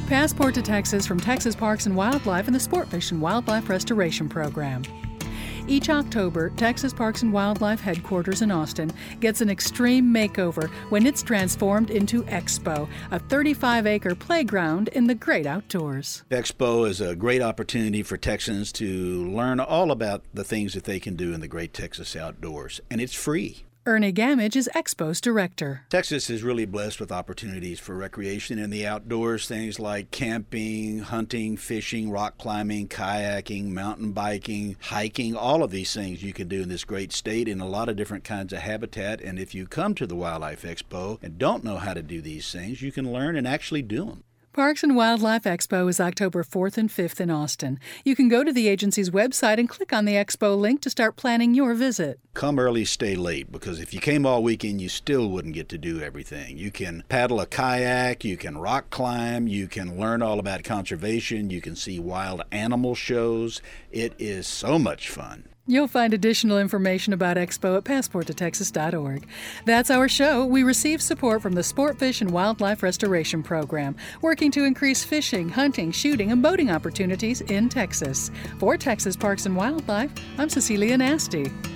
Passport to Texas from Texas Parks and Wildlife and the Sportfish and Wildlife Restoration Program. Each October, Texas Parks and Wildlife headquarters in Austin gets an extreme makeover when it's transformed into Expo, a 35-acre playground in the great outdoors. Expo is a great opportunity for Texans to learn all about the things that they can do in the great Texas outdoors, and it's free. Ernie Gamage is Expo's director. Texas is really blessed with opportunities for recreation in the outdoors, things like camping, hunting, fishing, rock climbing, kayaking, mountain biking, hiking, all of these things you can do in this great state in a lot of different kinds of habitat. And if you come to the Wildlife Expo and don't know how to do these things, you can learn and actually do them. Parks and Wildlife Expo is October 4th and 5th in Austin. You can go to the agency's website and click on the Expo link to start planning your visit. Come early, stay late, because if you came all weekend, you still wouldn't get to do everything. You can paddle a kayak, you can rock climb, you can learn all about conservation, you can see wild animal shows. It is so much fun. You'll find additional information about Expo at passporttotexas.org. That's our show. We receive support from the Sportfish and Wildlife Restoration Program, working to increase fishing, hunting, shooting, and boating opportunities in Texas. For Texas Parks and Wildlife, I'm Cecilia Nasty.